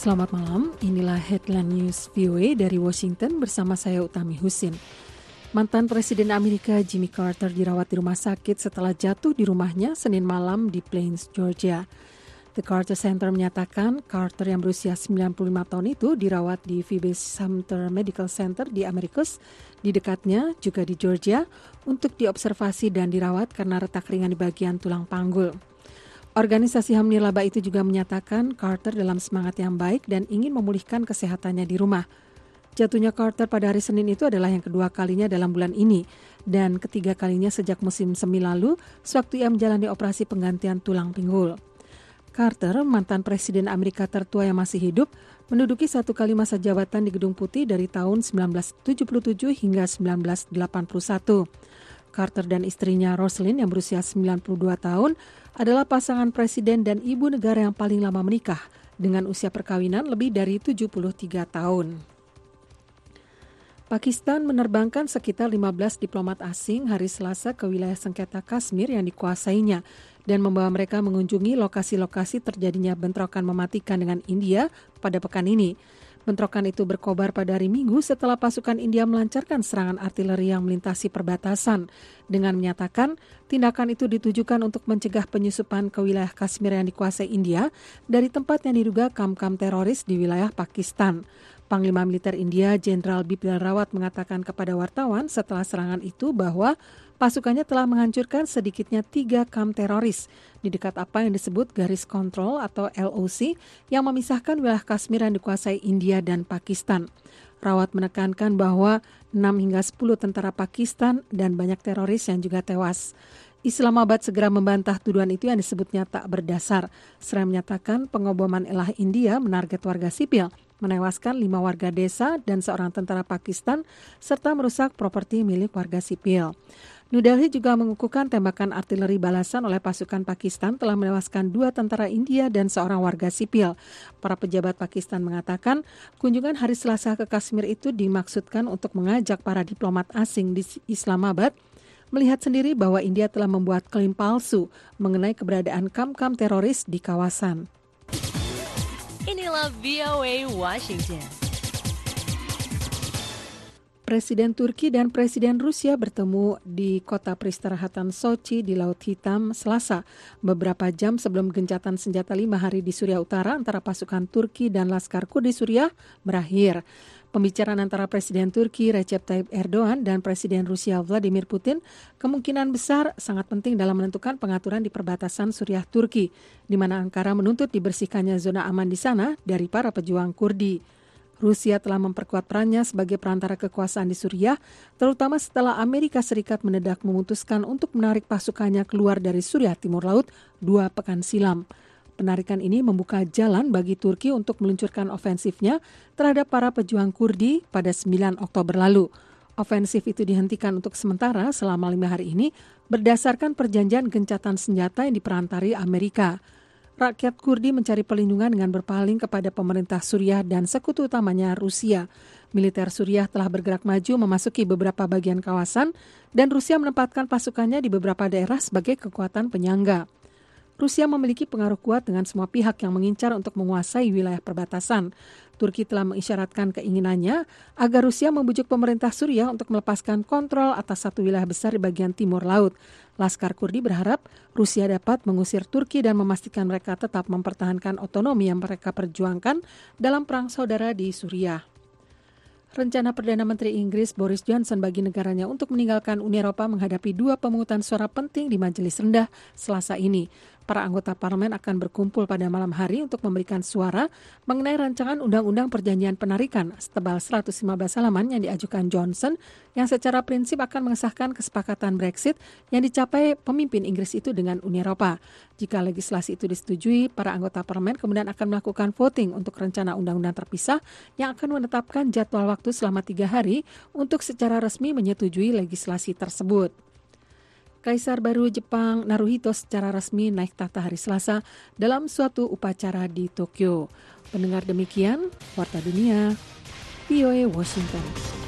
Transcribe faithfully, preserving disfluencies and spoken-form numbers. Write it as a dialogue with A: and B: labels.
A: Selamat malam, inilah Headline News V O A dari Washington bersama saya Utami Husin. Mantan Presiden Amerika Jimmy Carter dirawat di rumah sakit setelah jatuh di rumahnya Senin malam di Plains, Georgia. The Carter Center menyatakan Carter yang berusia sembilan puluh lima tahun itu dirawat di Phoebe Sumter Medical Center di Americus, di dekatnya juga di Georgia, untuk diobservasi dan dirawat karena retak ringan di bagian tulang panggul. Organisasi H A M Nirlaba itu juga menyatakan Carter dalam semangat yang baik dan ingin memulihkan kesehatannya di rumah. Jatuhnya Carter pada hari Senin itu adalah yang kedua kalinya dalam bulan ini dan ketiga kalinya sejak musim semi lalu sewaktu ia menjalani operasi penggantian tulang pinggul. Carter, mantan Presiden Amerika tertua yang masih hidup, menduduki satu kali masa jabatan di Gedung Putih dari tahun sembilan belas tujuh puluh tujuh hingga sembilan belas delapan puluh satu. Carter dan istrinya Rosalynn yang berusia sembilan puluh dua tahun adalah pasangan presiden dan ibu negara yang paling lama menikah dengan usia perkawinan lebih dari tujuh puluh tiga tahun. Pakistan menerbangkan sekitar lima belas diplomat asing hari Selasa ke wilayah sengketa Kashmir yang dikuasainya dan membawa mereka mengunjungi lokasi-lokasi terjadinya bentrokan mematikan dengan India pada pekan ini. Bentrokan itu berkobar pada hari Minggu setelah pasukan India melancarkan serangan artileri yang melintasi perbatasan dengan menyatakan tindakan itu ditujukan untuk mencegah penyusupan ke wilayah Kashmir yang dikuasai India dari tempat yang diduga kamp-kamp teroris di wilayah Pakistan. Panglima Militer India Jenderal Bipin Rawat mengatakan kepada wartawan setelah serangan itu bahwa pasukannya telah menghancurkan sedikitnya tiga kamp teroris di dekat apa yang disebut garis kontrol atau L O C yang memisahkan wilayah Kashmir yang dikuasai India dan Pakistan. Rawat menekankan bahwa enam hingga sepuluh tentara Pakistan dan banyak teroris yang juga tewas. Islamabad segera membantah tuduhan itu yang disebutnya tak berdasar. Seraya menyatakan pengoboman elah India menarget warga sipil, menewaskan lima warga desa dan seorang tentara Pakistan, serta merusak properti milik warga sipil. New Delhi juga mengukuhkan tembakan artileri balasan oleh pasukan Pakistan telah menewaskan dua tentara India dan seorang warga sipil. Para pejabat Pakistan mengatakan kunjungan hari Selasa ke Kashmir itu dimaksudkan untuk mengajak para diplomat asing di Islamabad melihat sendiri bahwa India telah membuat klaim palsu mengenai keberadaan kamp-kamp teroris di kawasan.
B: Inilah V O A Washington.
A: Presiden Turki dan Presiden Rusia bertemu di kota peristirahatan Sochi di Laut Hitam Selasa, beberapa jam sebelum gencatan senjata lima hari di Suriah Utara antara pasukan Turki dan Laskar Kurdi Suriah berakhir. Pembicaraan antara Presiden Turki Recep Tayyip Erdogan dan Presiden Rusia Vladimir Putin kemungkinan besar sangat penting dalam menentukan pengaturan di perbatasan Suriah Turki, di mana Ankara menuntut dibersihkannya zona aman di sana dari para pejuang Kurdi. Rusia telah memperkuat perannya sebagai perantara kekuasaan di Suriah, terutama setelah Amerika Serikat mendadak memutuskan untuk menarik pasukannya keluar dari Suriah Timur Laut dua pekan silam. Penarikan ini membuka jalan bagi Turki untuk meluncurkan ofensifnya terhadap para pejuang Kurdi pada sembilan Oktober lalu. Ofensif itu dihentikan untuk sementara selama lima hari ini berdasarkan perjanjian gencatan senjata yang diperantari Amerika. Rakyat Kurdi mencari perlindungan dengan berpaling kepada pemerintah Suriah dan sekutu utamanya Rusia. Militer Suriah telah bergerak maju memasuki beberapa bagian kawasan dan Rusia menempatkan pasukannya di beberapa daerah sebagai kekuatan penyangga. Rusia memiliki pengaruh kuat dengan semua pihak yang mengincar untuk menguasai wilayah perbatasan. Turki telah mengisyaratkan keinginannya agar Rusia membujuk pemerintah Suriah untuk melepaskan kontrol atas satu wilayah besar di bagian timur laut. Laskar Kurdi berharap Rusia dapat mengusir Turki dan memastikan mereka tetap mempertahankan otonomi yang mereka perjuangkan dalam perang saudara di Suriah. Rencana Perdana Menteri Inggris Boris Johnson bagi negaranya untuk meninggalkan Uni Eropa menghadapi dua pemungutan suara penting di majelis rendah Selasa ini. Para anggota parlemen akan berkumpul pada malam hari untuk memberikan suara mengenai rancangan undang-undang perjanjian penarikan setebal seratus lima belas halaman yang diajukan Johnson yang secara prinsip akan mengesahkan kesepakatan Brexit yang dicapai pemimpin Inggris itu dengan Uni Eropa. Jika legislasi itu disetujui, para anggota parlemen kemudian akan melakukan voting untuk rencana undang-undang terpisah yang akan menetapkan jadwal waktu selama tiga hari untuk secara resmi menyetujui legislasi tersebut. Kaisar baru Jepang Naruhito secara resmi naik tahta hari Selasa dalam suatu upacara di Tokyo. Pendengar demikian, Warta Dunia, V O A Washington.